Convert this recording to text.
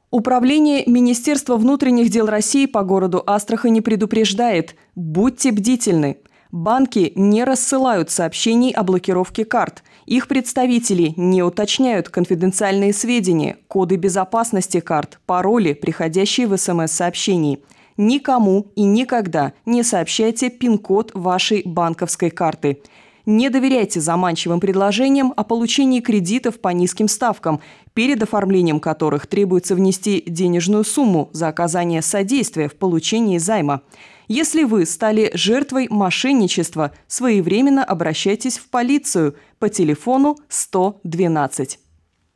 Управление Министерства внутренних дел России по городу Астрахани предупреждает: будьте бдительны. Банки не рассылают сообщений о блокировке карт. Их представители не уточняют конфиденциальные сведения, коды безопасности карт, пароли, приходящие в СМС-сообщении. Никому и никогда не сообщайте пин-код вашей банковской карты. Не доверяйте заманчивым предложениям о получении кредитов по низким ставкам, перед оформлением которых требуется внести денежную сумму за оказание содействия в получении займа. Если вы стали жертвой мошенничества, своевременно обращайтесь в полицию по телефону 112.